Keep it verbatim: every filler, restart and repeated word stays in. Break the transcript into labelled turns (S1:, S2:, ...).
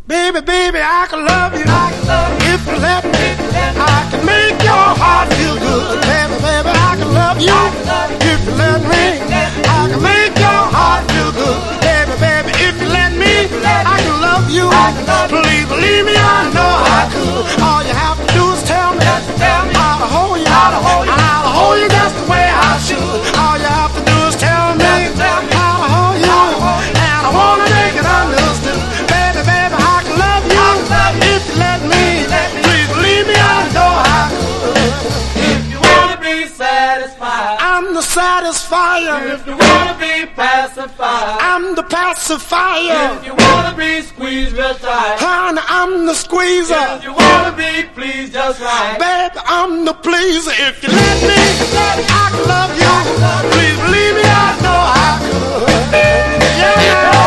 S1: Baby, baby, I can love you. I can love you. If you let me, I can make your heart feel good. Baby, baby, I can love you. If you let me, I can make your heart feel good. Baby, baby, if you let me, I can love you. Please believe me, I know I could. All you have to do is tell me how to hold you, how to hold you, how to hold you just the way I should. All you have to do is tell me how to hold you, and I wanna make it understood. Baby, baby, I can love you if you let me. Please believe me, I know I could.
S2: If you wanna be satisfied,
S1: I'm the satisfier.
S2: if you wanna be pacified,
S1: I'm the pacifier.
S2: if you wanna be squeezed real tight,
S1: Honey, I'm the squeezer.
S2: if you wanna be pleased just right,
S1: Baby, I'm the pleaser. If you let me, I can love you. Please believe me, I know I could. Yeah.